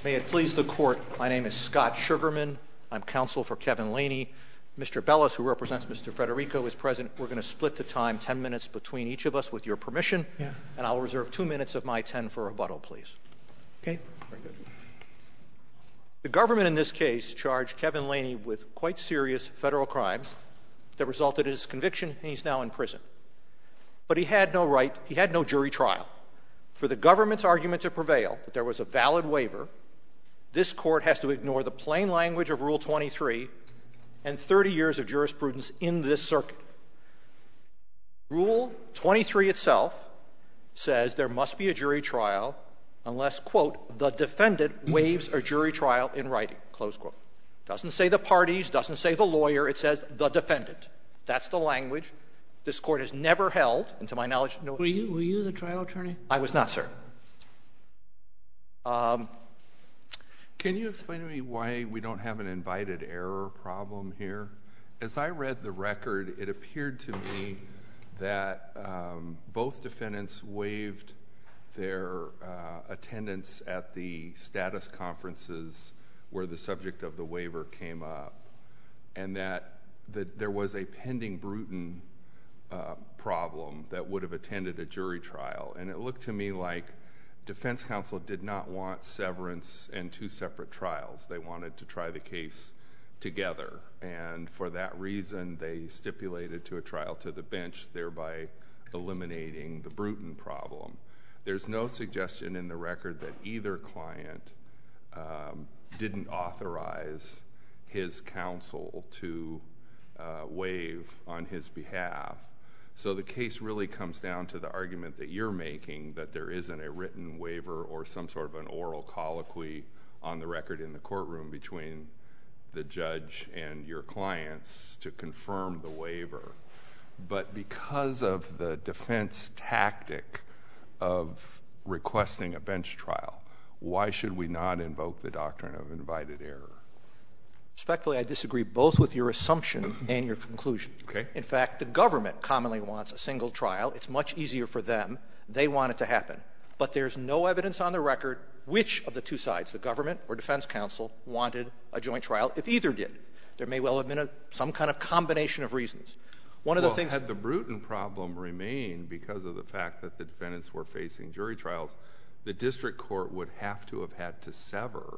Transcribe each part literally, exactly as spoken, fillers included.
May it please the Court, my name is Scott Sugarman. I'm counsel for Kevin Laney. Mister Bellis, who represents Mister Federico, is present. We're going to split the time ten minutes between each of us with your permission, yeah. and I'll reserve two minutes of my ten for rebuttal, please. Okay. Very good. The government in this case charged Kevin Laney with quite serious federal crimes that resulted in his conviction, and he's now in prison. But he had no right, he had no jury trial. For the government's argument to prevail that there was a valid waiver, this Court has to ignore the plain language of Rule twenty-three and thirty years of jurisprudence in this circuit. Rule twenty-three itself says there must be a jury trial unless, quote, the defendant waives a jury trial in writing, close quote. Doesn't say the parties, doesn't say the lawyer, it says the defendant. That's the language. This Court has never held, and to my knowledge, no. Were you, were you the trial attorney? I was not, sir. Um, Can you explain to me why we don't have an invited error problem here? As I read the record, it appeared to me that um, both defendants waived their uh, attendance at the status conferences where the subject of the waiver came up, and that the, there was a pending Bruton uh, problem that would have attended a jury trial. And it looked to me like defense counsel did not want severance and two separate trials. They wanted to try the case together, and for that reason they stipulated to a trial to the bench, thereby eliminating the Bruton problem. There's no suggestion in the record that either client um, didn't authorize his counsel to uh, waive on his behalf. So the case really comes down to the argument that you're making, that there isn't a written waiver or some sort of an oral colloquy on the record in the courtroom between the judge and your clients to confirm the waiver. But because of the defense tactic of requesting a bench trial, why should we not invoke the doctrine of invited error? Respectfully, I disagree both with your assumption and your conclusion. Okay. In fact, the government commonly wants a single trial. It's much easier for them. They want it to happen. But there's no evidence on the record which of the two sides, the government or defense counsel, wanted a joint trial, if either did. There may well have been a, some kind of combination of reasons. One of well, the things had the Bruton problem remained because of the fact that the defendants were facing jury trials, the district court would have to have had to sever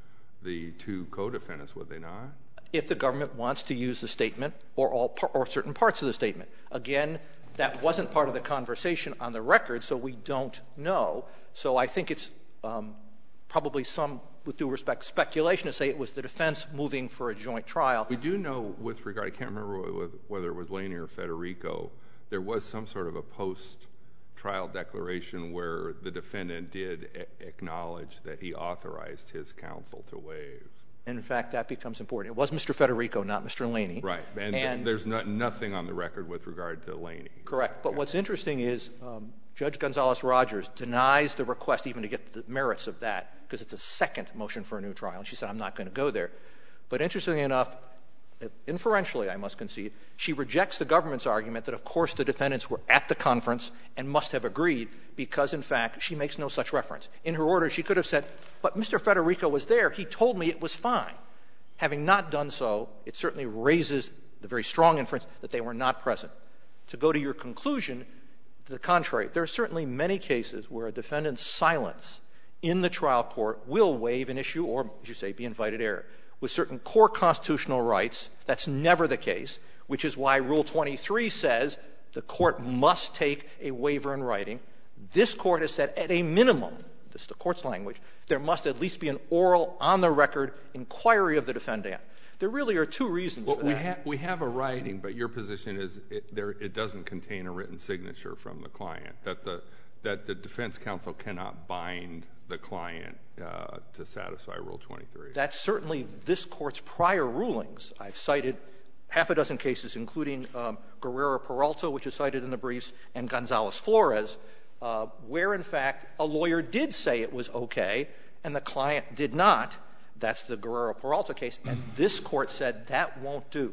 the two co-defendants, would they not? If the government wants to use the statement or all par- or certain parts of the statement. Again, that wasn't part of the conversation on the record, so we don't know. So I think it's um, probably some, with due respect, speculation to say it was the defense moving for a joint trial. We do know with regard, I can't remember whether it was Laney or Federico, there was some sort of a post-trial declaration where the defendant did a- acknowledge that he authorized his counsel to waive. In fact, that becomes important. It was Mister Federico, not Mister Laney. Right, and, and there's not, nothing on the record with regard to Laney. Correct. But yeah. What's interesting is um, Judge Gonzalez-Rogers denies the request even to get the merits of that because it's a second motion for a new trial. And she said, I'm not going to go there. But interestingly enough, inferentially, I must concede, she rejects the government's argument that, of course, the defendants were at the conference and must have agreed because, in fact, she makes no such reference. In her order, she could have said, but Mister Federico was there. He told me it was fine. Having not done so, it certainly raises the very strong inference that they were not present. To go to your conclusion, to the contrary, there are certainly many cases where a defendant's silence in the trial court will waive an issue or, as you say, be invited error. With certain core constitutional rights, that's never the case, which is why Rule twenty-three says the court must take a waiver in writing. This Court has said at a minimum, this is the Court's language, there must at least be an oral, on-the-record inquiry of the defendant. There really are two reasons well, for that. We, ha- we have a writing, but your position is it, there, it doesn't contain a written signature from the client, that the, that the defense counsel cannot bind the client uh, to satisfy Rule twenty-three. That's certainly this Court's prior rulings. I've cited half a dozen cases, including um, Guerrero-Peralta, which is cited in the briefs, and Gonzalez-Flores, uh, where, in fact, a lawyer did say it was okay and the client did not. That's the Guerrero-Peralta case, and this Court said that won't do.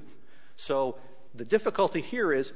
So the difficulty here is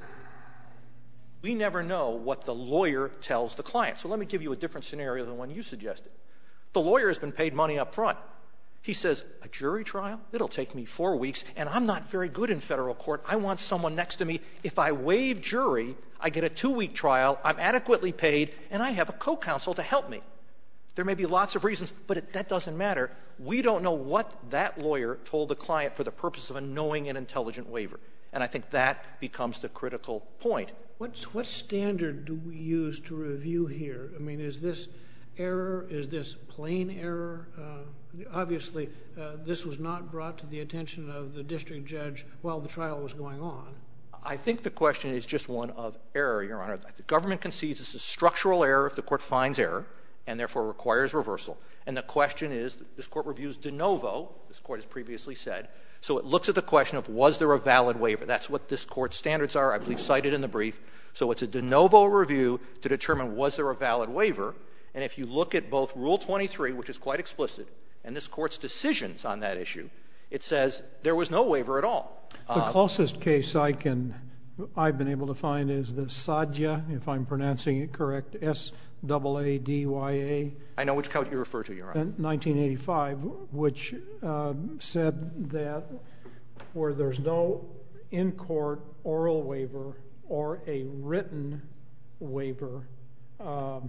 we never know what the lawyer tells the client. So let me give you a different scenario than one you suggested. The lawyer has been paid money up front. He says, a jury trial? It'll take me four weeks, and I'm not very good in federal court. I want someone next to me. If I waive jury, I get a two-week trial, I'm adequately paid, and I have a co-counsel to help me. There may be lots of reasons, but it, that doesn't matter. We don't know what that lawyer told the client for the purpose of a knowing and intelligent waiver. And I think that becomes the critical point. What's, what standard do we use to review here? I mean, is this error? Is this plain error? Uh, obviously, uh, this was not brought to the attention of the district judge while the trial was going on. I think the question is just one of error, Your Honor. The government concedes this is structural error if the court finds error, and therefore requires reversal. And the question is, this court reviews de novo, this court has previously said, so it looks at the question of was there a valid waiver. That's what this court's standards are, I believe cited in the brief. So it's a de novo review to determine was there a valid waiver. And if you look at both Rule twenty-three, which is quite explicit, and this court's decisions on that issue, it says there was no waiver at all. The uh, closest case I can, I've been able to find is the Sadya, if I'm pronouncing it correct, S A A D Y A. I know which count you refer to, Your Honor. nineteen eighty-five, which uh, said that where there's no in-court oral waiver or a written waiver, um,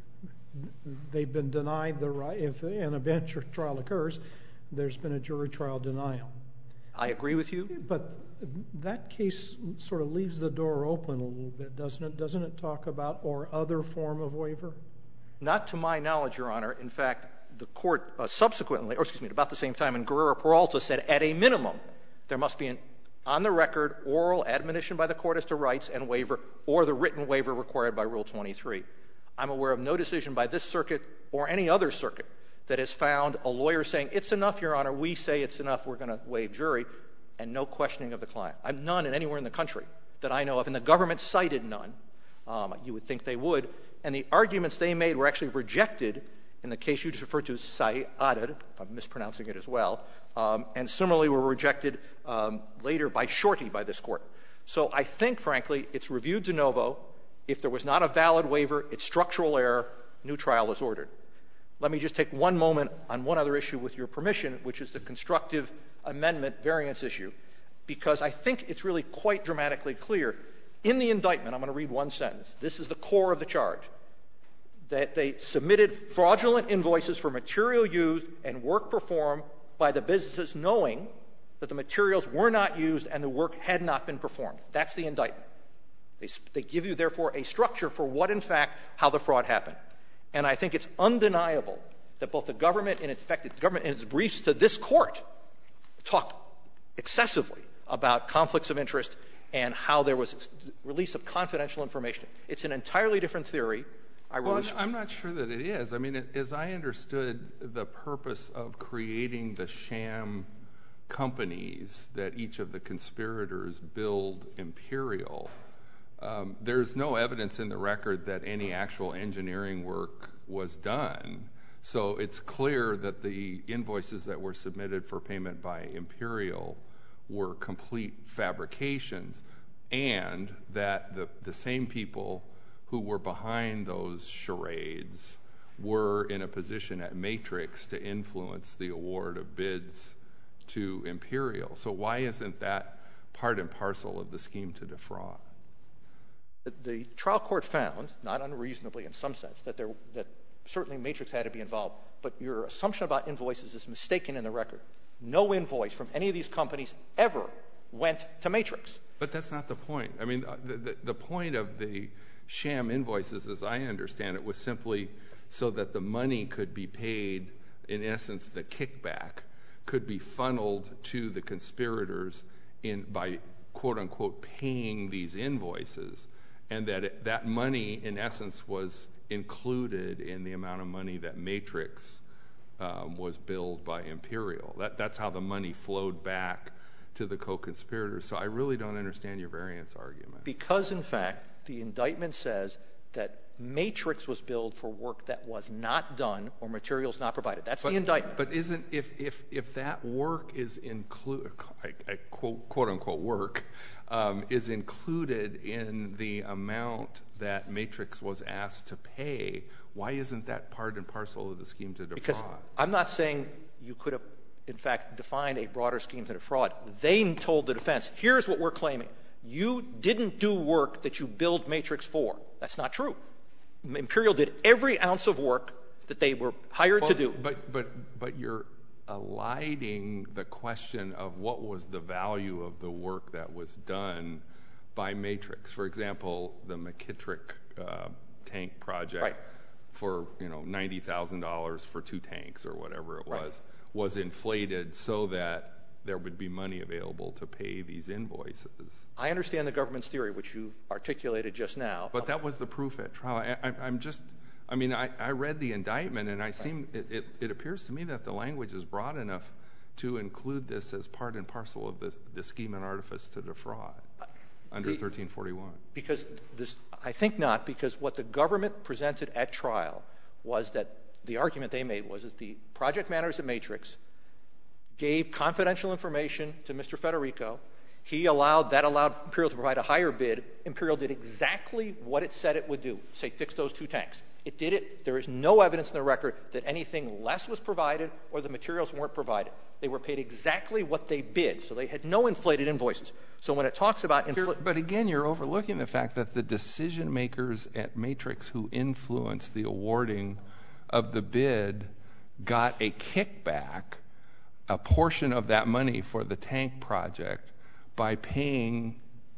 they've been denied the right, if an a bench trial occurs, there's been a jury trial denial. I agree with you. But that case sort of leaves the door open a little bit, doesn't it? Doesn't it talk about or other form of waiver? Not to my knowledge, Your Honor. In fact, the court uh, subsequently, or excuse me, about the same time in Guerrero-Peralta said at a minimum there must be an on-the-record oral admonition by the court as to rights and waiver or the written waiver required by Rule twenty-three. I'm aware of no decision by this circuit or any other circuit that has found a lawyer saying, it's enough, Your Honor, we say it's enough, we're going to waive jury, and no questioning of the client. I'm none in anywhere in the country that I know of, and the government cited none. Um, you would think they would. And the arguments they made were actually rejected in the case you just referred to, Saeed, if I'm mispronouncing it as well, um, and similarly were rejected um, later by Shorty by this court. So I think, frankly, it's reviewed de novo. If there was not a valid waiver, it's structural error, new trial is ordered. Let me just take one moment on one other issue with your permission, which is the constructive amendment variance issue, because I think it's really quite dramatically clear. In the indictment, I'm going to read one sentence. This is the core of the charge, that they submitted fraudulent invoices for material used and work performed by the businesses knowing that the materials were not used and the work had not been performed. That's the indictment. They, they give you, therefore, a structure for what, in fact, how the fraud happened. And I think it's undeniable that both the government, in fact, the government in its briefs to this court talked excessively about conflicts of interest and how there was release of confidential information. It's an entirely different theory. I well, really I'm not sure that it is. I mean, as I understood the purpose of creating the sham companies that each of the conspirators billed Imperial, um, there's no evidence in the record that any actual engineering work was done. So it's clear that the invoices that were submitted for payment by Imperial were complete fabrications, and that the, the same people who were behind those charades were in a position at Matrix to influence the award of bids to Imperial. So why isn't that part and parcel of the scheme to defraud? The trial court found, not unreasonably in some sense, that there that certainly Matrix had to be involved, but your assumption about invoices is mistaken in the record. No invoice from any of these companies ever went to Matrix. But that's not the point. I mean, the, the, the point of the sham invoices, as I understand it, was simply so that the money could be paid, in essence, the kickback could be funneled to the conspirators in by, quote-unquote, paying these invoices, and that it, that money, in essence, was included in the amount of money that Matrix um, was billed by Imperial. That, that's how the money flowed back to the co-conspirators. So I really don't understand your variance argument. Because, in fact, the indictment says that Matrix was billed for work that was not done or materials not provided. That's but, the indictment. But isn't, if, if, if that work is included, I, I quote, quote unquote work, um, is included in the amount that Matrix was asked to pay, Why isn't that part and parcel of the scheme to defraud? Because I'm not saying you could have, in fact, defined a broader scheme to defraud. They told the defense, here's what we're claiming. You didn't do work that you billed Matrix for. That's not true. Imperial did every ounce of work that they were hired well, to do. But, but, but you're eliding the question of what was the value of the work that was done by Matrix. For example, the McKittrick uh, tank project right. for, you know, ninety thousand dollars for two tanks or whatever it was, right. was inflated so that there would be money available to pay these invoices. I understand the government's theory, which you've articulated just now. But that was the proof at trial. I, I, I'm just, I mean, I, I read the indictment, and I seem, it, it, it appears to me that the language is broad enough to include this as part and parcel of the, the scheme and artifice to defraud under the, thirteen forty-one. Because this, I think not, because what the government presented at trial was that the argument they made was that the project managers at Matrix gave confidential information to Mister Federico. He allowed, that allowed Imperial to provide a higher bid. Imperial did exactly what it said it would do, say fix those two tanks. It did it. There is no evidence in the record that anything less was provided or the materials weren't provided. They were paid exactly what they bid, so they had no inflated invoices. So when it talks about... Infl- but again, you're overlooking the fact that the decision makers at Matrix who influenced the awarding of the bid got a kickback, a portion of that money for the tank project, by paying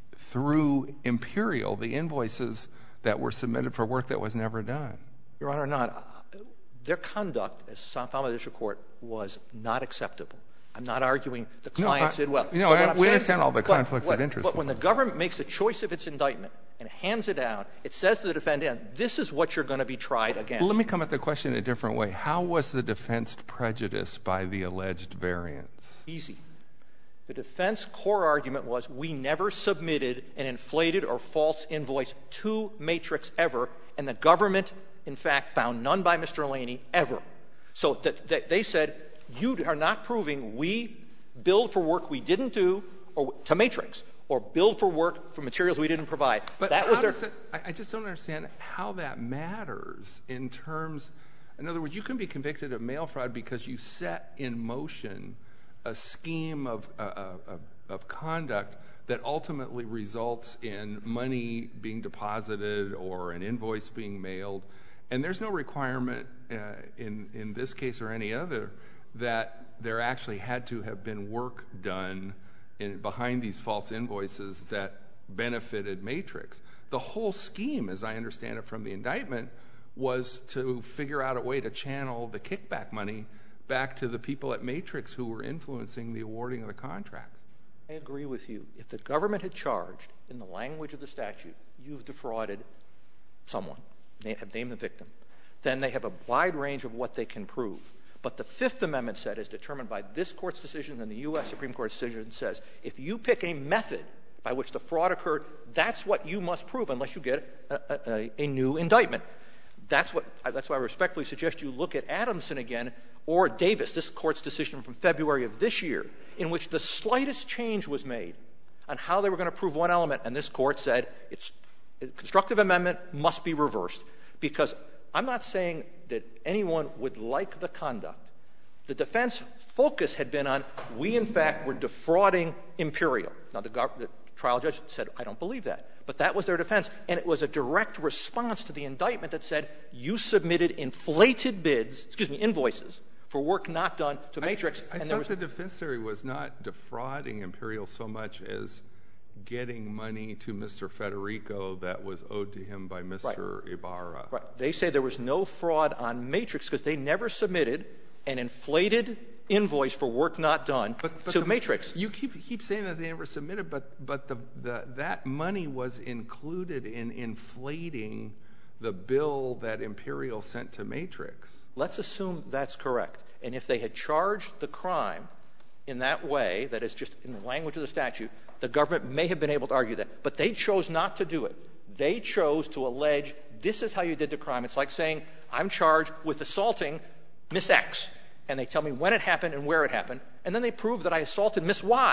through Imperial the invoices that were submitted for work that was never done. Your Honor, not. Their conduct, as found by the district court, was not acceptable. I'm not arguing the clients no, I, did well. You know, I, we understand all the conflicts but, of interest. But when the government makes a choice of its indictment and hands it down, it says to the defendant, this is what you're going to be tried against. Well, let me come at the question in a different way. How was the defense prejudiced by the alleged variance? Easy. The defense core argument was we never submitted an inflated or false invoice to Matrix ever, and the government, in fact, found none by Mister Laney ever. So that, that they said, you are not proving we billed for work we didn't do or to Matrix, or billed for work for materials we didn't provide. But that was their. It, I just don't understand how that matters in terms. In other words, you can be convicted of mail fraud because you set in motion a scheme of, uh, of, of conduct that ultimately results in money being deposited or an invoice being mailed. And there's no requirement uh, in, in this case or any other that there actually had to have been work done in, behind these false invoices that benefited Matrix. The whole scheme, as I understand it from the indictment, was to figure out a way to channel the kickback money back to the people at Matrix who were influencing the awarding of the contract. I agree with you. If the government had charged in the language of the statute, you've defrauded someone, they have named the victim, then they have a wide range of what they can prove. But the Fifth Amendment set is determined by this Court's decision and the U S Supreme Court's decision says if you pick a method by which the fraud occurred, that's what you must prove unless you get a, a, a new indictment. That's what. That's why I respectfully suggest you look at Adamson again or Davis, this Court's decision from February of this year, in which the slightest change was made on how they were going to prove one element, and this Court said it's a constructive amendment must be reversed. Because I'm not saying that anyone would like the conduct. The defense focus had been on we, in fact, were defrauding Imperial. Now, the, the trial judge said, I don't believe that. But that was their defense, and it was a direct response to the indictment that said you submitted inflated bids, excuse me, invoices, for work not done to Matrix. I, I and thought there was the defense theory was not defrauding Imperial so much as getting money to Mister Federico that was owed to him by Mister Right. Ibarra. Right. They say there was no fraud on Matrix because they never submitted an inflated invoice for work not done but, but to the, Matrix. You keep keep saying that they never submitted, but but the, the that money was included in inflating the bill that Imperial sent to Matrix. Let's assume that's correct. And if they had charged the crime in that way, that is just in the language of the statute, the government may have been able to argue that. But they chose not to do it. They chose to allege this is how you did the crime. It's like saying I'm charged with assaulting Miss X. And they tell me when it happened and where it happened. And then they prove that I assaulted Miss Y.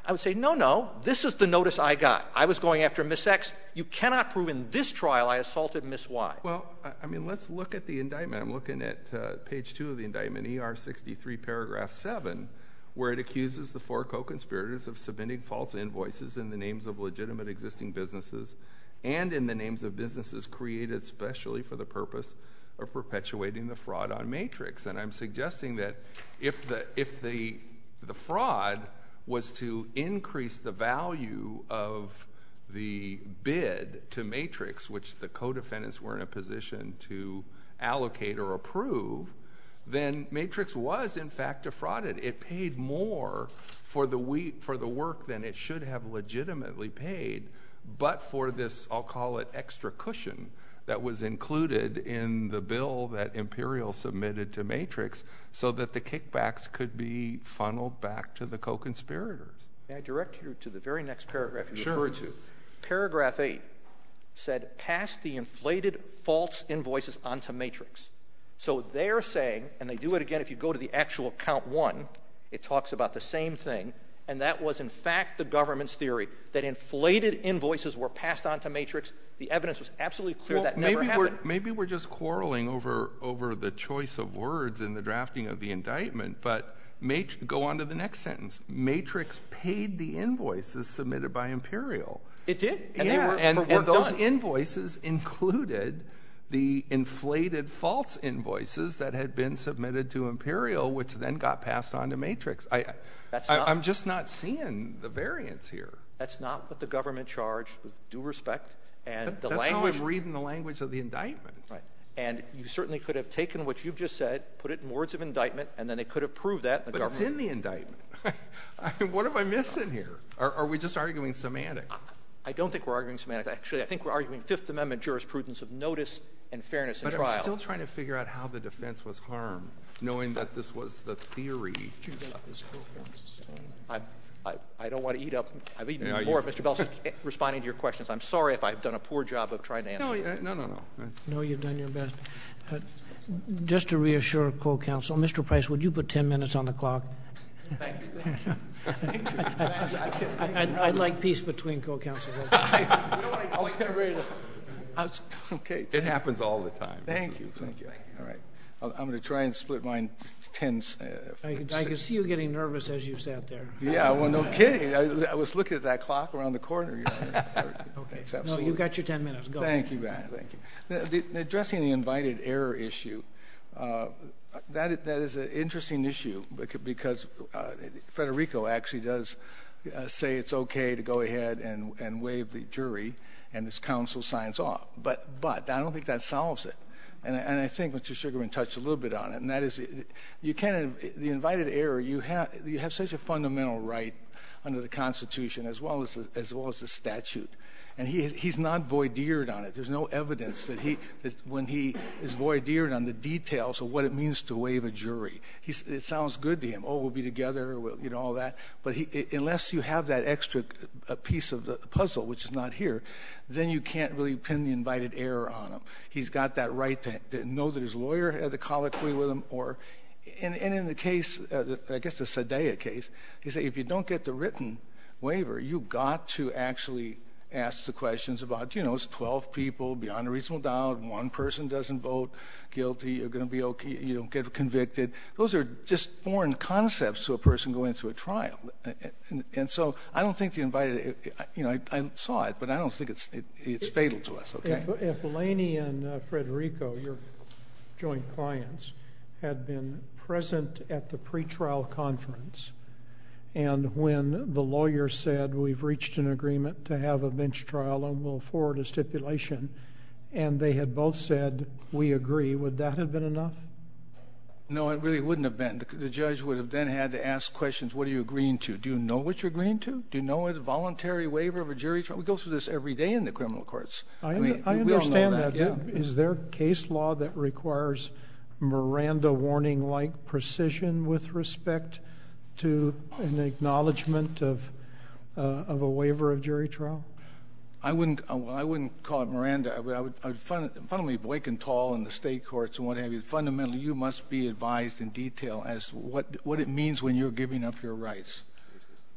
I would say, no, no, this is the notice I got. I was going after Miss X. You cannot prove in this trial I assaulted Miss Y. Well, I mean, let's look at the indictment. I'm looking at uh, page two of the indictment, E R sixty-three, paragraph seven, where it accuses the four co-conspirators of submitting false invoices in the names of legitimate existing businesses and in the names of businesses created specially for the purpose of perpetuating the fraud on Matrix. And I'm suggesting that if the if the the fraud was to increase the value of the bid to Matrix, which the co-defendants were in a position to allocate or approve, then Matrix was, in fact, defrauded. It paid more for the we for the work than it should have legitimately paid, but for this, I'll call it extra cushion, that was included in the bill that Imperial submitted to Matrix so that the kickbacks could be funneled back to the co-conspirators. May I direct you to the very next paragraph you Sure. referred to? Paragraph eight said, pass the inflated false invoices onto Matrix. So they're saying, and they do it again if you go to the actual count one, it talks about the same thing, and that was in fact the government's theory, that inflated invoices were passed on to Matrix. The evidence was absolutely clear Well, that maybe never happened. We're, maybe we're just quarreling over over the choice of words in the drafting of the indictment, but Mat- go on to the next sentence. Matrix paid the invoices submitted by Imperial. It did, and yeah, they were and, for work and those done. invoices included the inflated false invoices that had been submitted to Imperial, which then got passed on to Matrix. I, That's I, not- I'm just not seeing the variance here. That's not what the government charged, with due respect. And That, the that's language, how I'm reading the language of the indictment. right. And you certainly could have taken what you've just said, put it in words of indictment, and then they could have proved that. The But government, it's in the indictment. I mean, what am I missing here? Are, are we just arguing semantics? I don't think we're arguing semantics. Actually, I think we're arguing Fifth Amendment jurisprudence of notice and fairness in But trial. I'm still trying to figure out how the defense was harmed, knowing that this was the theory. I, I, I don't want to eat up. I've eaten Yeah, more you- of Mister Belson's responding to your questions. I'm sorry if I've done a poor job of trying to answer. No, yeah, no, no, no. That's- No, you've done your best. Uh, just to reassure co-counsel, Mister Price, would you put ten minutes on the clock? Thank you. I, I'd, I'd like peace between co-counsel. I was kind of ready to. I was, okay. It happens all the time. Thank you. Thank you. All right. I'll, I'm going to try and split mine ten. Uh, I, could- I could see you getting nervous as you sat there. Yeah. Well, no kidding. I, I was looking at that clock around the corner. You know. Okay. It's No, absolutely- you've got your ten minutes. Go. Thank you, Matt. Thank you. The, the, addressing the invited error issue, uh, that that is an interesting issue because uh, Federico actually does uh, say it's okay to go ahead and, and waive the jury, and his counsel signs off. But but I don't think that solves it. And, and I think Mister Sugarman touched a little bit on it, and that is you can't the invited error. You have you have such a fundamental right under the Constitution as well as the, as well as the statute. And he he's not voideered on it. There's no evidence that he that when he is voideered on the details of what it means to waive a jury, he's, it sounds good to him. Oh, we'll be together, we'll, you know, all that. But he, it, unless you have that extra a piece of the puzzle, which is not here, then you can't really pin the invited error on him. He's got that right to, to know that his lawyer had the colloquy with him, or and, and in the case, uh, the, I guess the Sadea case, he said if you don't get the written waiver, you got to actually asks the questions about, you know, it's twelve people, beyond a reasonable doubt, one person doesn't vote guilty, you're going to be okay, you don't get convicted. Those are just foreign concepts to a person going through a trial. And, and so I don't think the invited, you know, I, I saw it, but I don't think it's it, it's fatal to us, okay? If, if Laney and uh, Federico, your joint clients, had been present at the pretrial conference, and when the lawyer said, we've reached an agreement to have a bench trial and we'll forward a stipulation, and they had both said, we agree, would that have been enough? No, it really wouldn't have been. The, the judge would have then had to ask questions, what are you agreeing to? Do you know what you're agreeing to? Do you know a voluntary waiver of a jury trial? We go through this every day in the criminal courts. I, I mean, I we all know understand that. that. Yeah. Is there case law that requires Miranda warning-like precision with respect to an acknowledgement of uh, of a waiver of jury trial? I wouldn't. Uh, well, I wouldn't call it Miranda. I would. I would, I would fund, fundamentally, Boyk-and-Tall in the state courts and what have you. Fundamentally, you must be advised in detail as to what what it means when you're giving up your rights.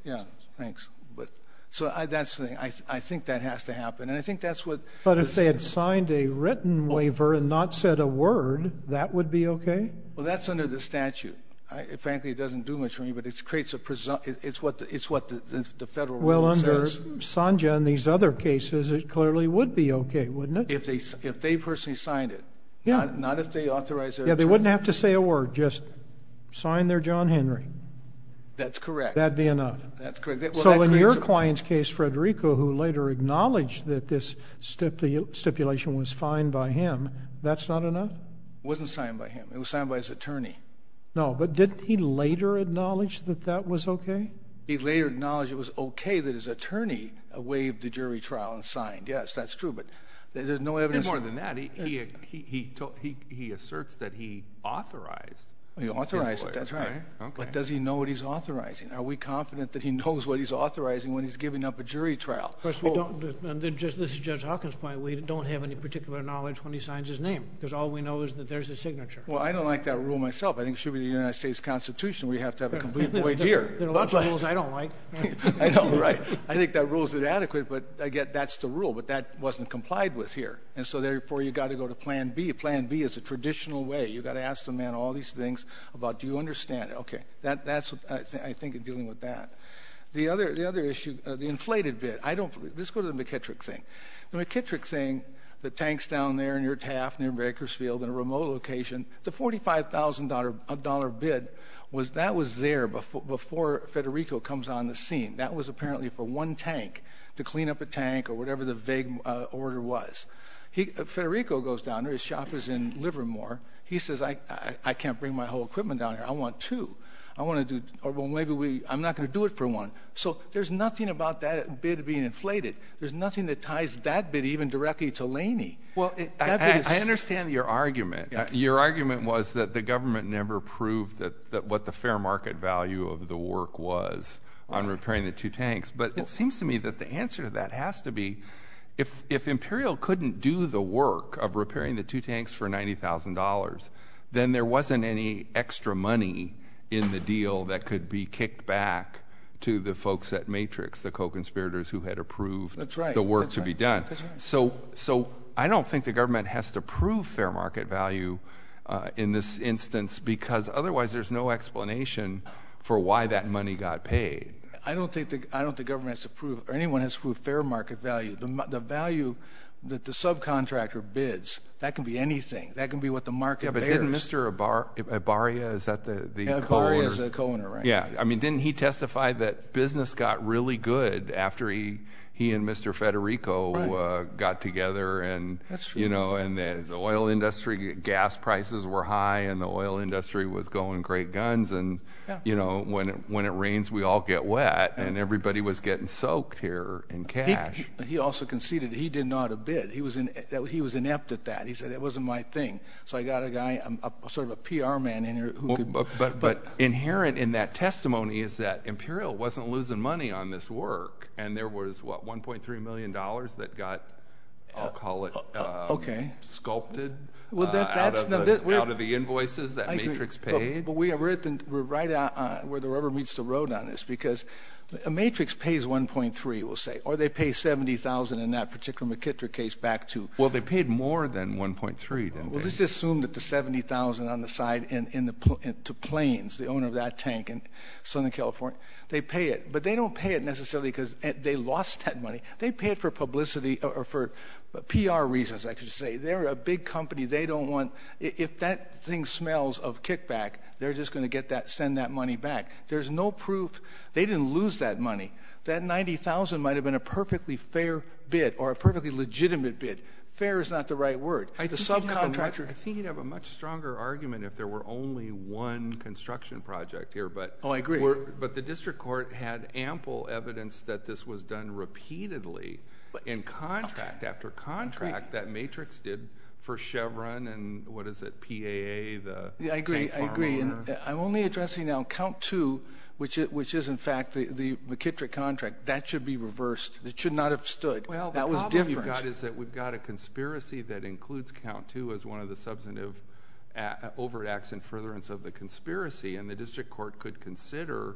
Yeah, thanks. But so I, that's the thing. I, I think that has to happen. And I think that's what... But if they had signed a written waiver and not said a word, that would be okay? Well, that's under the statute. I, frankly, it doesn't do much for me, but it creates a presumption. It's what the, it's what the, the, the federal well, rule under says. Sanja and these other cases, it clearly would be okay, wouldn't it? If they if they personally signed it, yeah. not, not if they authorize their Yeah, they attorney. wouldn't have to say a word, just sign their John Henry. That's correct. That'd be enough. That's correct. That, well, so that in your a, client's case, Federico, who later acknowledged that this stipula- stipulation was signed by him, that's not enough? It wasn't signed by him. It was signed by his attorney. No, but didn't he later acknowledge that that was okay? He later acknowledged it was okay that his attorney waived the jury trial and signed. Yes, that's true, but there's no evidence. And more than that, he he he he, told, he he asserts that he authorized. He authorized it, that's right. right. Okay. But does he know what he's authorizing? Are we confident that he knows what he's authorizing when he's giving up a jury trial? Of course, we don't, and then just, this is Judge Hawkins' point, we don't have any particular knowledge when he signs his name, because all we know is that there's a signature. Well, I don't like that rule myself. I think it should be the United States Constitution where you have to have a complete voir dire. There are lots of rules I don't like. I know, right. I think that rule is inadequate, but I get that's the rule, but that wasn't complied with here. And so therefore you got to go to Plan B. Plan B is a traditional way. You got to ask the man all these things about, do you understand it? Okay, that, that's I, th- I think in dealing with that. The other the other issue, uh, the inflated bid. I don't. Let's go to the McKittrick thing. The McKittrick thing, the tanks down there near Taft, near Bakersfield, in a remote location. The forty-five thousand dollar bid was that was there before before Federico comes on the scene. That was apparently for one tank to clean up a tank or whatever the vague uh, order was. He, uh, Federico goes down there. His shop is in Livermore. He says, I, I, I can't bring my whole equipment down here. I want two. I want to do, or well, maybe we, I'm not going to do it for one. So there's nothing about that bid being inflated. There's nothing that ties that bid even directly to Laney. Well, it, I, I, is, I understand your argument. Yeah. Uh, your argument was that the government never proved that, that what the fair market value of the work was on repairing the two tanks. But well, it seems to me that the answer to that has to be, If, if Imperial couldn't do the work of repairing the two tanks for ninety thousand dollars, then there wasn't any extra money in the deal that could be kicked back to the folks at Matrix, the co-conspirators who had approved That's right. the work That's to right. be done. That's right. So, so I don't think the government has to prove fair market value uh, in this instance, because otherwise there's no explanation for why that money got paid. I don't think the I don't think the government has to prove, or anyone has to prove fair market value. The the value that the subcontractor bids, that can be anything. That can be what the market yeah, but bears. didn't Mister Ibar- Ibarria, is that the, the yeah, co-owner? Ibarria is a co-owner, right? Yeah, I mean, didn't he testify that business got really good after he he and Mister Federico right. uh, got together, and That's true. you know, and the, the oil industry, gas prices were high, and the oil industry was going great guns, and yeah. you know, when it, when it rains, we all get wet, yeah. and everybody was getting soaked here in cash. He, he also conceded he did not have bid. He was in he was inept at that. He said it wasn't my thing. So I got a guy, a, a sort of a P R man in here who well, could. But but, but but inherent in that testimony is that Imperial wasn't losing money on this work, and there was what one point three million dollars that got, I'll call it, um, okay, sculpted. Well, that, uh, that's out, of no, the, that, out of the invoices that I Matrix agree. paid. But, but we are we're, at the, we're right out, uh, where the rubber meets the road on this, because a Matrix pays one point three, we'll say, or they pay seventy thousand in that particular McKittrick case back to. Well, they paid more than one point three, didn't well, they? let's just assume that the seventy thousand on the side in, in the in, to Plains, the owner of that tank in Southern California, they pay it, but they don't pay it necessarily because they lost that money. They pay it for publicity or for P R reasons, I should say. They're a big company. They don't want, if that thing smells of kickback, they're just going to get that, send that money back. There's no proof. They didn't lose that money. That ninety thousand might have been a perfectly fair bid or a perfectly legitimate bid. Fair is not the right word. I the think subcontractor. Much, I think you'd have a much stronger argument if there were only one construction project here. But oh, I agree. We're, but the district court had ample evidence that this was done repeatedly but, in contract okay. after contract that Matrix did for Chevron and what is it, P A A, the yeah, I agree. tank I agree. Owner. And I'm only addressing now count two, which is, which is in fact the, the McKittrick contract. That should be reversed. It should not have stood. Well, that the was problem different. you've got is that we've got a conspiracy that includes count two as one of the substantive a- overt acts in furtherance of the conspiracy, and the district court could consider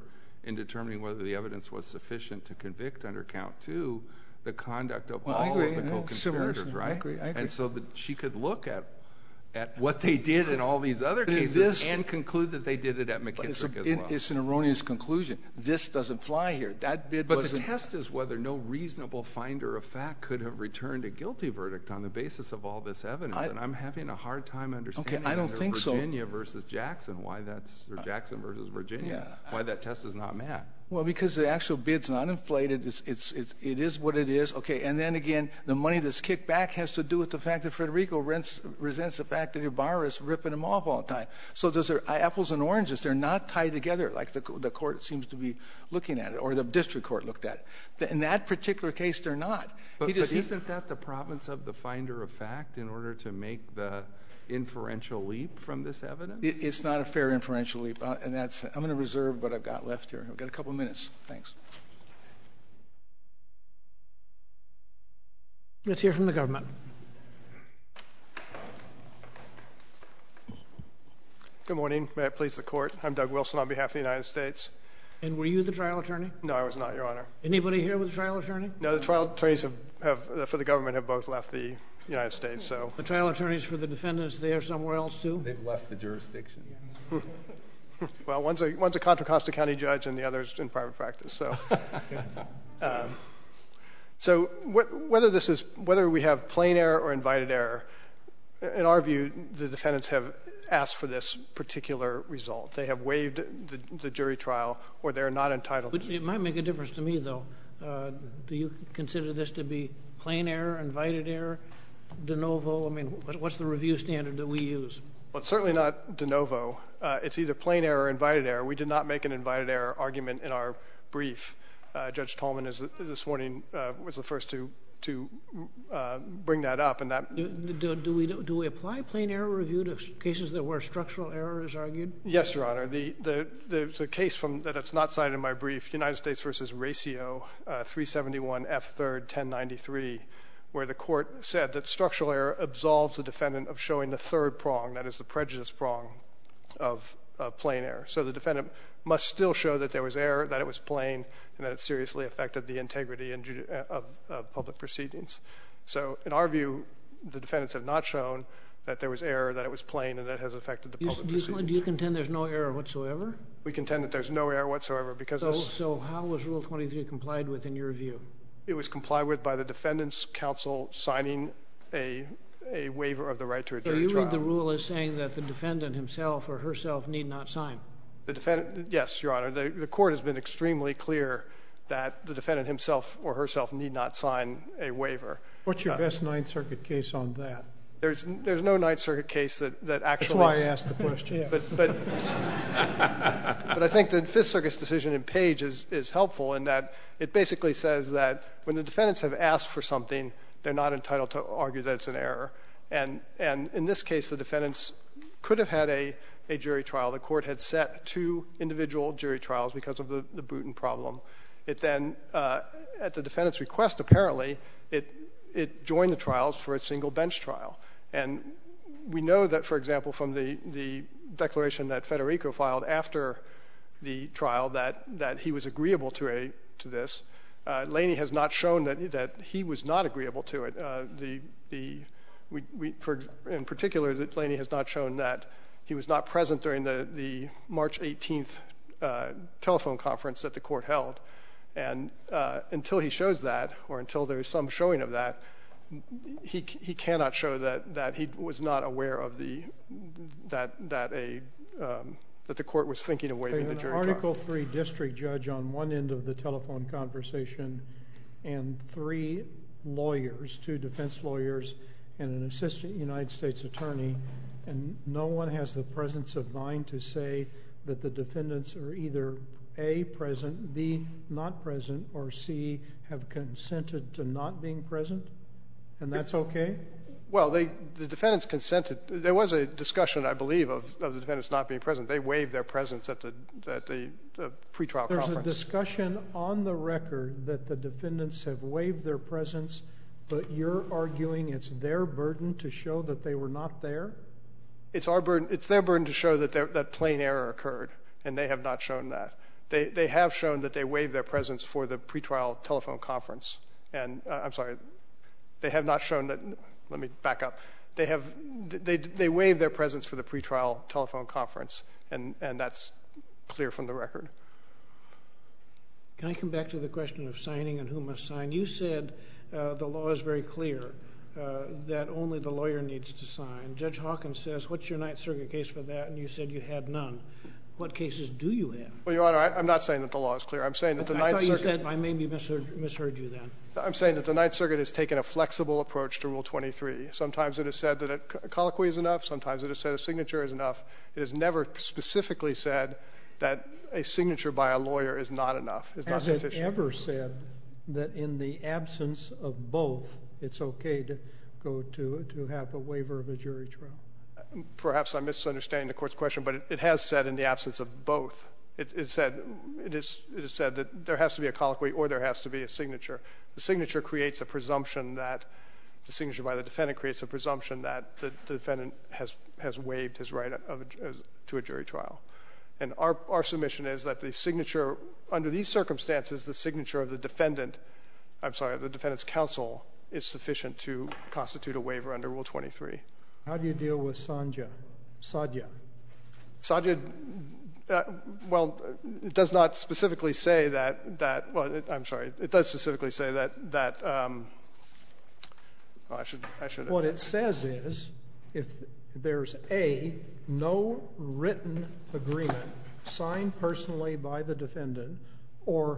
in determining whether the evidence was sufficient to convict under count two the conduct of well, all agree, of the yeah, co-conspirators, similar, right? I agree, I agree. And so that she could look at at what they did in all these other cases this, and conclude that they did it at McKittrick it's a, as it, well. It's an erroneous conclusion. This doesn't fly here. That bid but wasn't... the test is whether no reasonable finder of fact could have returned a guilty verdict on the basis of all this evidence. I, and I'm having a hard time understanding okay, I don't under think Virginia so. versus Jackson why that's or Jackson versus Virginia yeah. why that test is not met. Well, because the actual bid's not inflated. It's, it's, it's, it is what it is. Okay, and then again, the money that's kicked back has to do with the fact that Federico rents, resents the fact that Ibarra is ripping him off all the time. So those are apples and oranges. They're not tied together like the, the court seems to be looking at it, or the district court looked at it. In that particular case, they're not. But, he just, but isn't that the province of the finder of fact in order to make the inferential leap from this evidence? It, it's not a fair inferential leap, uh, and that's. I'm going to reserve what I've got left here. I've got a couple minutes. Thanks. Let's hear from the government. Good morning. May it please the court. I'm Doug Wilson on behalf of the United States. And were you the trial attorney? No, I was not, Your Honor. Anybody here with a trial attorney? No, the trial attorneys have, have for the government have both left the United States. So the trial attorneys for the defendants, they are somewhere else too? They've left the jurisdiction. Well, one's a one's a Contra Costa County judge, and the other's in private practice. So, um, so wh- whether this is whether we have plain error or invited error, in our view, the defendants have asked for this particular result. They have waived the, the jury trial, or they're not entitled. But it might make a difference to me, though. Uh, do you consider this to be plain error, invited error, de novo? I mean, what's the review standard that we use? Well, it's certainly not de novo. Uh, it's either plain error or invited error. We did not make an invited error argument in our brief. Uh, Judge Tolman is this morning uh, was the first to to uh, bring that up, and that. Do, do, do we do we apply plain error review to cases that where structural error is argued? Yes, Your Honor. The the there's a case from that it's not cited in my brief, United States versus Ratio, uh, three seventy-one F third ten ninety-three, where the court said that structural error absolves the defendant of showing the third prong, that is the prejudice prong of uh, plain error. So the defendant must still show that there was error, that it was plain, and that it seriously affected the integrity and judi- of, of public proceedings. So in our view, the defendants have not shown that there was error, that it was plain, and that it has affected the You, public do, you, proceedings. do you contend there's no error whatsoever? We contend that there's no error whatsoever because So, this, so how was Rule twenty-three complied with in your view? it was complied with by the defendant's counsel signing a a waiver of the right to a So jury you trial. read the rule as saying that the defendant himself or herself need not sign? The defendant, yes, Your Honor. The, the court has been extremely clear that the defendant himself or herself need not sign a waiver. What's your Uh, best Ninth Circuit case on that? There's there's no Ninth Circuit case that, that actually. That's why I asked the question. But but but I think the Fifth Circuit's decision in Page is is helpful in that it basically says that when the defendants have asked for something, they're not entitled to argue that it's an error. And and in this case, the defendants could have had a a jury trial. The court had set two individual jury trials because of the the Bruton problem. It then, uh, at the defendant's request, apparently, it it joined the trials for a single bench trial. And we know that, for example, from the, the declaration that Federico filed after the trial that, that he was agreeable to a to this. Uh, Laney has not shown that that he was not agreeable to it. Uh, the the we, we for, in particular, that Laney has not shown that he was not present during the the March eighteenth uh, telephone conference that the court held. And uh, until he shows that, or until there is some showing of that, he he cannot show that, that he was not aware of the that that a um, that the court was thinking of waiving the jury trial. An Article three district judge on one end of the telephone conversation, and three lawyers, two defense lawyers, and an assistant United States attorney, and no one has the presence of mind to say that the defendants are either A, present, B, not present, or C, have consented to not being present? And that's okay? Well, they, the defendants consented. There was a discussion, I believe, of, of the defendants not being present. They waived their presence at the at the, the pretrial There's conference. There's a discussion on the record that the defendants have waived their presence, but you're arguing it's their burden to show that they were not there? It's our burden. It's their burden to show that there, that plain error occurred, and they have not shown that. They they have shown that they waived their presence for the pretrial telephone conference. And uh, I'm sorry, they have not shown that. Let me back up. They have they they waived their presence for the pretrial telephone conference, and and that's clear from the record. Can I come back to the question of signing and who must sign? You said uh, the law is very clear uh, that only the lawyer needs to sign. Judge Hawkins says, what's your Ninth Circuit case for that? And you said you had none. What cases do you have? Well, Your Honor, I, I'm not saying that the law is clear. I'm saying that the I Ninth thought you Circuit... said, I maybe misheard, misheard you then. I'm saying that the Ninth Circuit has taken a flexible approach to Rule twenty-three. Sometimes it has said that a colloquy is enough. Sometimes it has said a signature is enough. It has never specifically said that a signature by a lawyer is not enough, is not Has sufficient. it ever said that in the absence of both, it's okay to go to to have a waiver of a jury trial? Perhaps I'm misunderstanding the Court's question, but it, it has said in the absence of both. It, it said it is it is said that there has to be a colloquy or there has to be a signature. The signature creates a presumption that the signature by the defendant creates a presumption that the, the defendant has has waived his right of a, as, to a jury trial. And our our submission is that the signature under these circumstances, the signature of the defendant, I'm sorry, the defendant's counsel is sufficient to constitute a waiver under Rule twenty-three. How do you deal with Sanja, Sadya? Sadya, uh, well, it does not specifically say that, that well, it, I'm sorry, it does specifically say that, that um, well, I should, I should. What it says is, if there's A, no written agreement signed personally by the defendant, or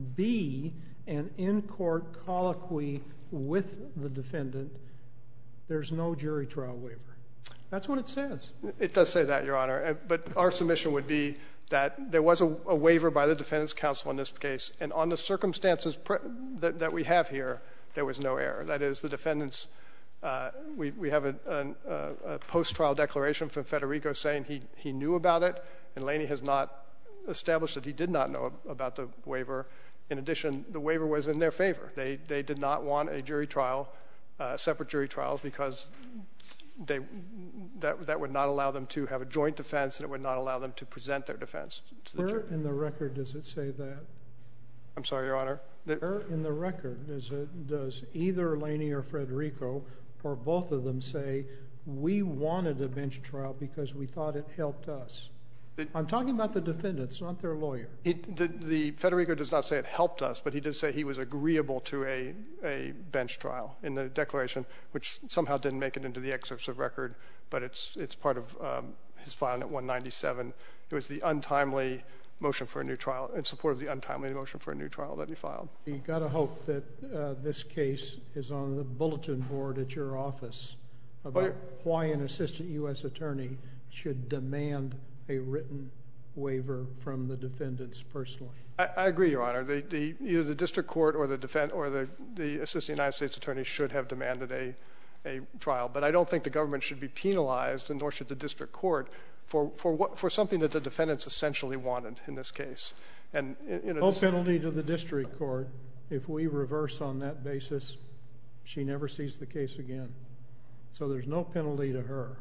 B, an in-court colloquy with the defendant, there's no jury trial waiver. That's what it says. It does say that, Your Honor. But our submission would be that there was a, a waiver by the defendant's counsel in this case, and on the circumstances pre- that, that we have here, there was no error. That is, the defendant's, uh, we, we have a, a, a post-trial declaration from Federico saying he, he knew about it, and Laney has not established that he did not know about the waiver. In addition, the waiver was in their favor. They, they did not want a jury trial, uh, separate jury trials, because they, that, that would not allow them to have a joint defense, and it would not allow them to present their defense to the Where jury. in the record does it say that? I'm sorry, Your Honor. The, Where in the record does it, does either Laney or Federico or both of them say, we wanted a bench trial because we thought it helped us? the, I'm talking about the defendants, not their lawyer. he, the, the Federico does not say it helped us, but he did say he was agreeable to a, a bench trial in the declaration, which somehow didn't make it into the excerpts of record, but it's, it's part of um, his filing at one ninety-seven. It was the untimely motion for a new trial, in support of the untimely motion for a new trial that he filed. You got to hope that uh, this case is on the bulletin board at your office about Well, why an assistant U S attorney should demand a written waiver from the defendants personally. I, I agree, Your Honor. The, the, either the district court or the defense or the, the assistant United States attorney should have demanded a, a trial, but I don't think the government should be penalized, and nor should the district court, for for what for something that the defendants essentially wanted in this case. And you know, No this, penalty to the district court. If we reverse on that basis, she never sees the case again. So there's no penalty to her.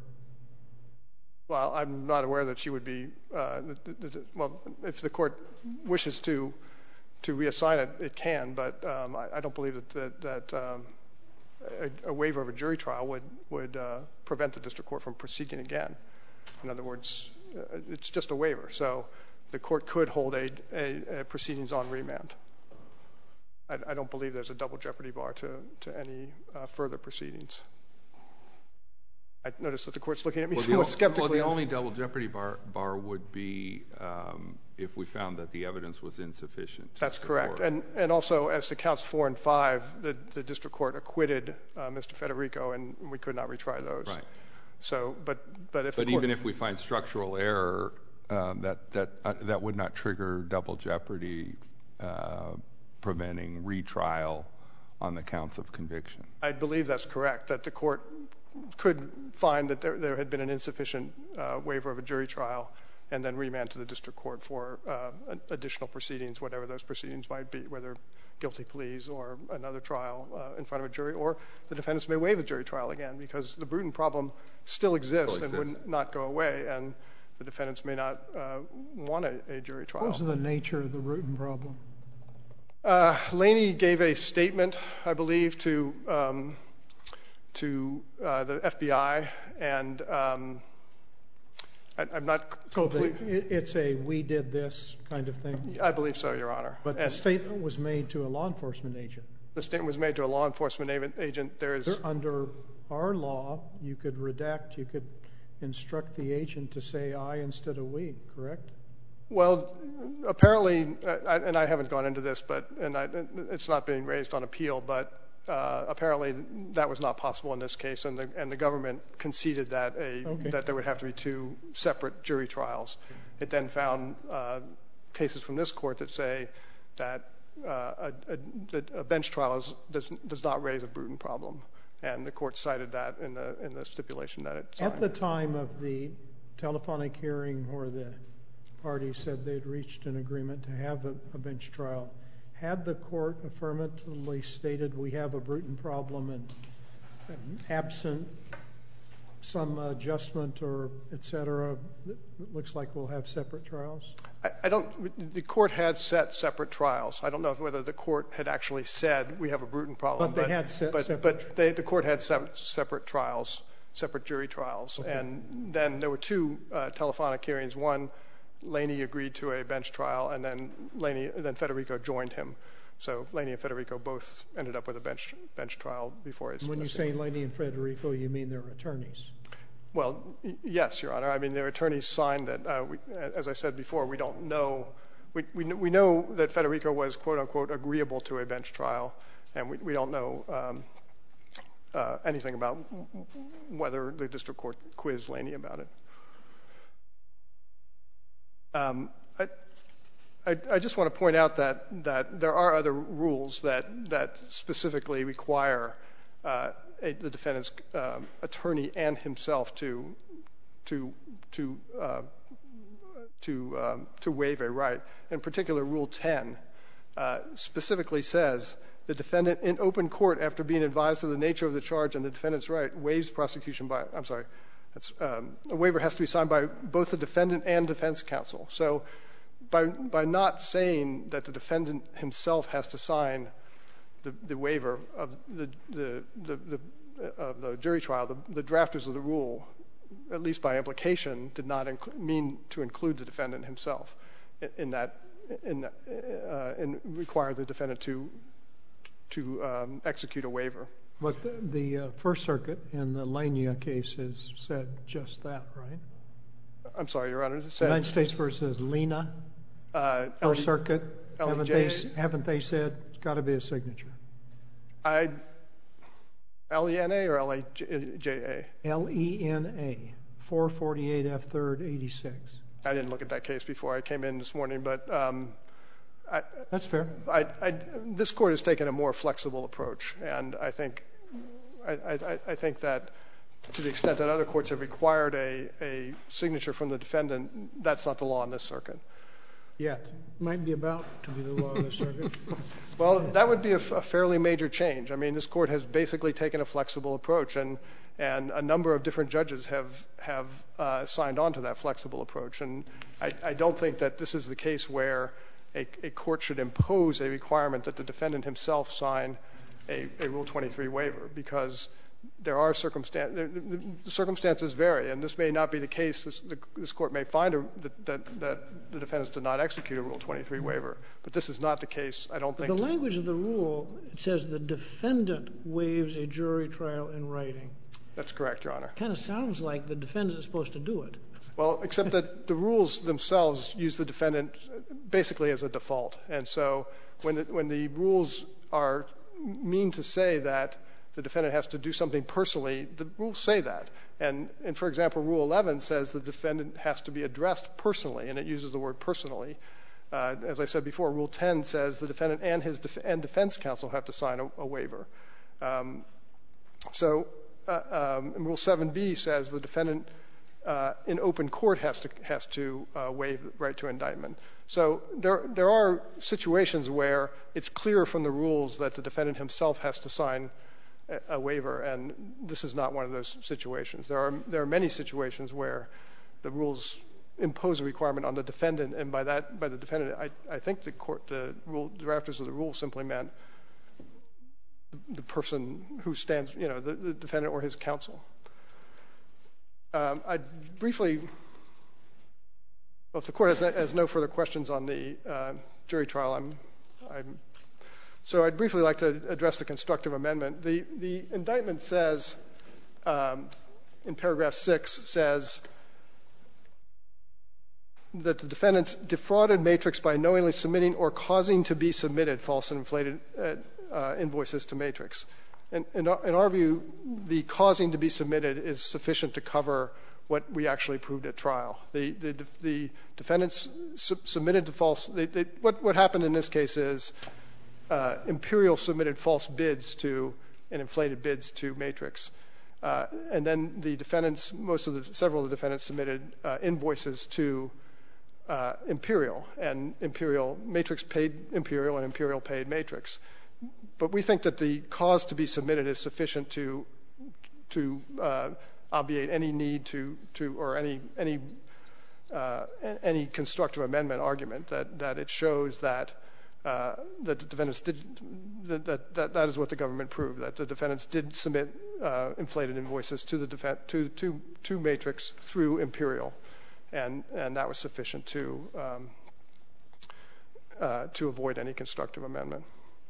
well, I'm not aware that she would be. Uh, well, if the court wishes to to reassign it, it can, but um, I, I don't believe that that, that um, a, a waiver of a jury trial would would uh, prevent the district court from proceeding again. In other words, uh, it's just a waiver, so the court could hold a, a, a proceedings on remand. I, I don't believe there's a double jeopardy bar to to any uh, further proceedings. I noticed that the court's looking at me well, somewhat the, skeptically. Well, the only double jeopardy bar, bar would be um, if we found that the evidence was insufficient. That's correct. And and also, as to counts four and five, the, the district court acquitted uh, Mister Federico, and we could not retry those. Right. So, but but if but the court, even if we find structural error, um, that that uh, that would not trigger double jeopardy, uh, preventing retrial on the counts of conviction. I believe that's correct. That the court could find that there, there had been an insufficient uh, waiver of a jury trial, and then remand to the district court for uh, additional proceedings, whatever those proceedings might be, whether guilty pleas or another trial uh, in front of a jury, or the defendants may waive a jury trial again, because the Bruton problem still exists, Still and exists. would not go away. And the defendants may not uh, want a, a jury trial. What was the nature of the Bruton problem? Uh, Laney gave a statement, I believe, to um, to uh, the F B I, and um, I, I'm not so complete. the, it, it's a "we did this" kind of thing. I believe so, Your Honor. But and the statement was made to a law enforcement agent. The statement was made to a law enforcement agent. There is under our law, you could redact, you could instruct the agent to say "I" instead of "we." Correct? Well, apparently, uh, and I haven't gone into this, but and I, it's not being raised on appeal, but uh, apparently that was not possible in this case, and the and the government conceded that a okay. that there would have to be two separate jury trials. It then found uh, cases from this court that say that uh, a, a, a bench trial is, does does not raise a Bruton problem, and the court cited that in the in the stipulation that it signed. At the time of the telephonic hearing where the party said they'd reached an agreement to have a, a bench trial, had the court affirmatively stated we have a Bruton problem and, and absent some adjustment or et cetera, it looks like we'll have separate trials? I, I don't. The court had set separate trials. I don't know whether the court had actually said we have a Bruton problem. But they but, had set but, separate. But they, the court had separate, separate trials, separate jury trials, okay. And then there were two uh, telephonic hearings. One, Laney agreed to a bench trial, and then Laney, then Federico joined him. So Laney and Federico both ended up with a bench bench trial before his. When you say Laney and Federico, you mean their attorneys? Well, y- yes, Your Honor. I mean, their attorneys signed that. Uh, we, as I said before, we don't know. We, we we know that Federico was quote unquote agreeable to a bench trial, and we we don't know um, uh, anything about whether the district court quizzed Laney about it. Um, I, I, I just want to point out that, that there are other rules that, that specifically require uh, a, the defendant's um, attorney and himself to to to uh, to um, to waive a right. In particular, Rule ten uh, specifically says the defendant in open court, after being advised of the nature of the charge and the defendant's right, waives prosecution by. I'm sorry. That's, um, a waiver has to be signed by both the defendant and defense counsel. So by by not saying that the defendant himself has to sign the, the waiver of the the the, the, uh, the jury trial, the, the drafters of the rule, at least by implication, did not inc- mean to include the defendant himself in, in that in uh, and require the defendant to to um, execute a waiver. But the, the uh, First Circuit in the Lania case has said just that, right? I'm sorry, Your Honor. It said, United States versus Lena, uh, First Circuit, L E J A? haven't they, haven't they said it's got to be a signature? I, L E N A or L A J A? L E N A, four forty-eight F third eighty-six. I didn't look at that case before I came in this morning, but um, I, that's fair. I, I, this court has taken a more flexible approach, and I think I, I, I think that to the extent that other courts have required a, a signature from the defendant, that's not the law in this circuit. Yet. Might be about to be the law of the circuit. Well, that would be a, a fairly major change. I mean, this court has basically taken a flexible approach, and and a number of different judges have have uh, signed on to that flexible approach. And I, I don't think that this is the case where a, a court should impose a requirement that the defendant himself sign a, a Rule twenty-three waiver, because there are circumstances, the, the circumstances vary, and this may not be the case. This, the, this court may find a, that, that, that the defendants did not execute a Rule twenty-three waiver, but this is not the case. I don't think. The language of the rule, it says the defendant waives a jury trial in writing. That's correct, Your Honor. Kind of sounds like the defendant is supposed to do it. Well, except that the rules themselves use the defendant basically as a default, and so when the, when the rules are mean to say that the defendant has to do something personally, the rules say that. And, and for example, Rule eleven says the defendant has to be addressed personally, and it uses the word personally. Uh, as I said before, Rule ten says the defendant and his def- and defense counsel have to sign a, a waiver. Um, so uh, um, and Rule seven B says the defendant uh, in open court has to has to uh, waive the right to indictment. So there there are situations where it's clear from the rules that the defendant himself has to sign a waiver, and this is not one of those situations. There are there are many situations where the rules impose a requirement on the defendant, and by that, by the defendant, I, I think the court, the rule, the drafters of the rule simply meant the person who stands, you know, the, the defendant or his counsel. Um, I briefly, well, if the court has, has no further questions on the uh, jury trial, I'm, I'm, so I'd briefly like to address the constructive amendment. The, the indictment says, um, in paragraph six, says that the defendants defrauded Matrix by knowingly submitting or causing to be submitted false and inflated uh, uh, invoices to Matrix. In, in, our, in our view, the causing to be submitted is sufficient to cover what we actually proved at trial. The, the, the defendants su- submitted the false. They, they, what, what happened in this case is uh, Imperial submitted false bids to and inflated bids to Matrix, uh, and then the defendants, most of the, several of the defendants submitted uh, invoices to uh, Imperial, and Imperial Matrix paid Imperial, and Imperial paid Matrix. But we think that the cause to be submitted is sufficient to to uh, obviate any need to to or any any uh, any constructive amendment argument that that it shows that uh, that the defendants did that, that that that is what the government proved, that the defendants did submit uh, inflated invoices to the defen- to to to Matrix through Imperial, and and that was sufficient to um, uh, to avoid any constructive amendment.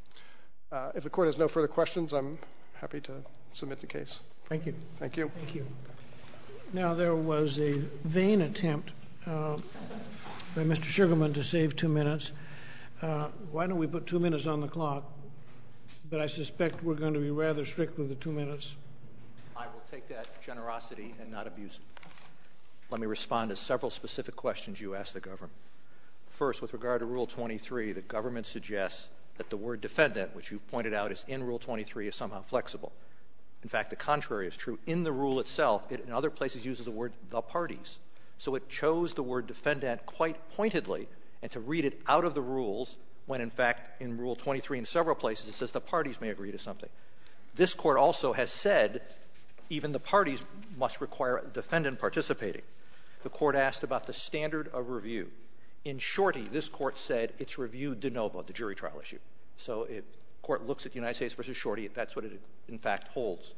Uh, if the court has no further questions, I'm happy to submit the case. Thank you. Thank you. Thank you. Now, there was a vain attempt uh, by Mister Sugarman to save two minutes. Uh, why don't we put two minutes on the clock? But I suspect we're going to be rather strict with the two minutes. I will take that generosity and not abuse it. Let me respond to several specific questions you asked the government. First, with regard to Rule twenty-three, the government suggests that the word defendant, which you've pointed out is in Rule twenty-three, is somehow flexible. In fact, the contrary is true. In the rule itself, it in other places uses the word the parties. So it chose the word defendant quite pointedly, and to read it out of the rules when, in fact, in Rule twenty-three in several places it says the parties may agree to something. This court also has said even the parties must require a defendant participating. The court asked about the standard of review. In Shorty, this court said it's reviewed de novo, the jury trial issue. So if the court looks at United States versus Shorty, that's what it in fact holds.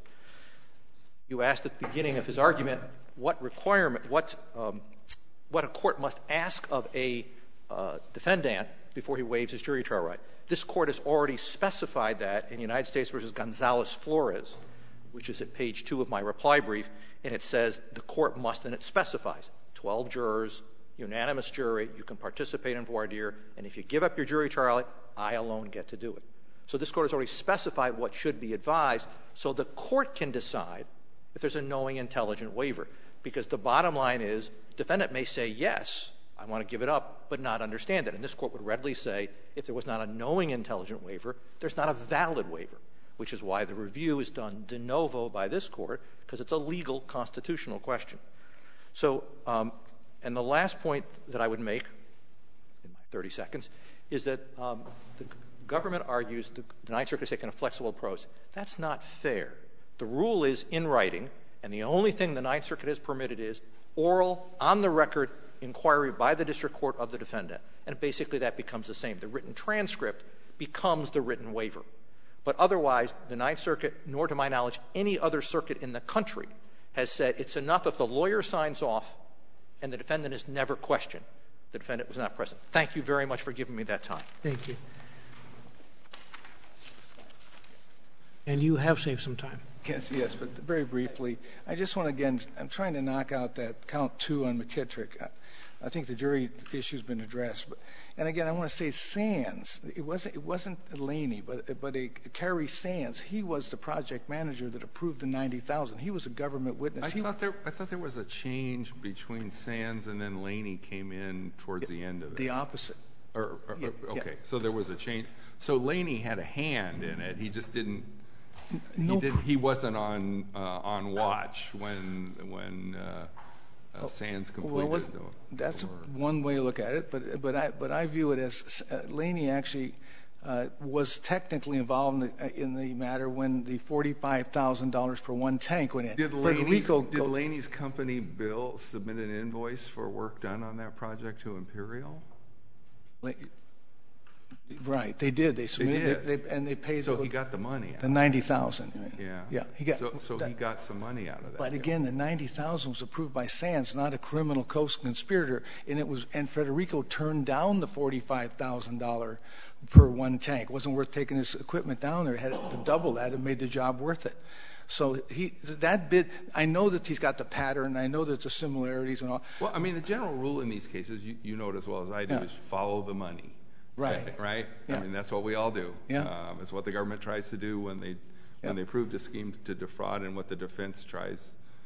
You asked at the beginning of his argument what requirement, what um, what a court must ask of a uh, defendant before he waives his jury trial right. This court has already specified that in United States versus Gonzalez-Flores, which is at page two of my reply brief, and it says the court must, and it specifies twelve jurors, unanimous jury, you can participate in voir dire, and if you give up your jury trial, I alone get to do it. So this court has already specified what should be advised, so the court can decide if there's a knowing, intelligent waiver. Because the bottom line is, defendant may say, yes, I want to give it up, but not understand it. And this court would readily say, if there was not a knowing, intelligent waiver, there's not a valid waiver, which is why the review is done de novo by this court, because it's a legal constitutional question. So, um, and the last point that I would make in my thirty seconds is that um, the government argues the Ninth Circuit has taken a flexible approach. That's not fair. The rule is in writing, and the only thing the Ninth Circuit has permitted is oral, on-the-record inquiry by the district court of the defendant. And basically that becomes the same. The written transcript becomes the written waiver. But otherwise, the Ninth Circuit, nor to my knowledge any other circuit in the country, has said it's enough if the lawyer signs off and the defendant is never questioned. The defendant was not present. Thank you very much for giving me that time. Thank you. And you have saved some time. Yes, yes, but very briefly, I just want to, again, I'm trying to knock out that count two on McKittrick. I, I think the jury issue's been addressed. But, and again, I want to say Sands. It wasn't, it wasn't Laney, but, but a, Kerry Sands. He was the project manager that approved the ninety thousand. He was a government witness. I he, thought there, I thought there was a change between Sands and then Laney came in towards the end of it. The opposite. Or, or, Yeah, okay, yeah. so there was a change. So Laney had a hand in it. He just didn't. No, he, didn't, he wasn't on uh, on watch when when uh, uh, Sands completed. Well, the, that's the one way to look at it, but but I but I view it as uh, Laney actually uh, was technically involved in the, in the matter when the forty-five thousand dollars for one tank went in. Did Laney's, Federico did Laney's company bill submit an invoice for work done on that project to Imperial? Right, they did. They submitted, they did. They, and they paid. So the, he got the money out. The ninety thousand. Yeah. Yeah, he got. So, so that, he got some money out of that. But deal. again, the ninety thousand was approved by Sands, not a criminal co-conspirator, and it was. And Federico turned down the forty-five thousand dollar per one tank. It wasn't worth taking his equipment down there. It had to double that and made the job worth it. So he that bid. I know that he's got the pattern. I know that the similarities and all. Well, I mean, the general rule in these cases, you, you know it as well as I do, Yeah. is follow the money. Right. Right? Yeah. I mean, that's what we all do. Yeah. Um, it's what the government tries to do when they Yeah. when they approved a scheme to defraud, and what the defense tries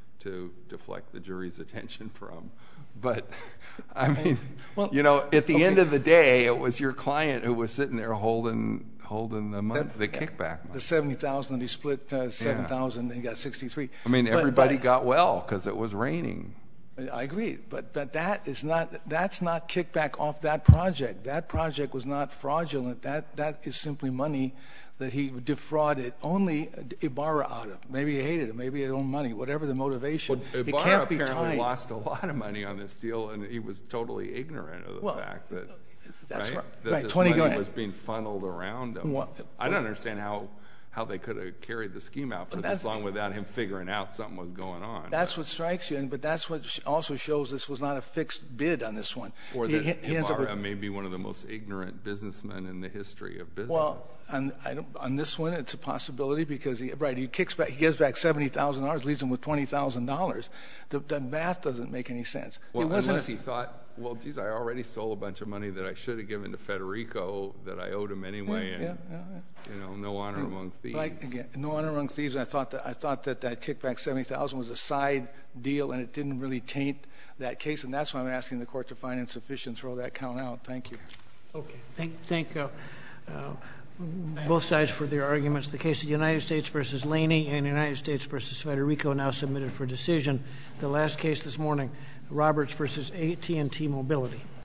to deflect the jury's attention from. But, I mean, Well, you know, at the okay. end of the day, it was your client who was sitting there holding holding the money, the kickback money. The seventy thousand, he split uh, seven thousand, and he got sixty-three. I mean, But- everybody but- got well because it was raining. I agree, but but that is not that's not kickback off that project. That project was not fraudulent. That that is simply money that he defrauded only Ibarra out of. Maybe he hated it. Maybe he owed money. Whatever the motivation, Well, it Ibarra can't be apparently tied. lost a lot of money on this deal, and he was totally ignorant of the Well, fact that that's right. that Right, this twenty money grand. was being funneled around him. Well, I don't understand how how they could have carried the scheme out for But this that's- long without him figuring out something was going on. That's but, what strikes you, and but that's what sh- also shows this was not a fixed bid on this one. or He- that he ends up Ibarra with- may be one of the most ignorant businessmen in the history of business. Well, on, I don't, on this one, it's a possibility because he, right, he kicks back, he gives back seventy thousand dollars, leaves him with twenty thousand dollars. The, the math doesn't make any sense. Well, it wasn't unless he thought, well, geez, I already stole a bunch of money that I should have given to Federico that I owed him anyway, yeah, and yeah, yeah. you know, no honor among thieves. Like again, no honor among thieves. I thought that I thought that that kickback seventy thousand was a side deal, and it didn't really taint that case, and that's why I'm asking the court to find insufficient, throw that count out. Thank you. Okay. Thank, thank uh, uh, both sides for their arguments. The case of United States versus Laney and United States versus Federico now submitted for decision. The last case this morning, Roberts versus A T and T Mobility.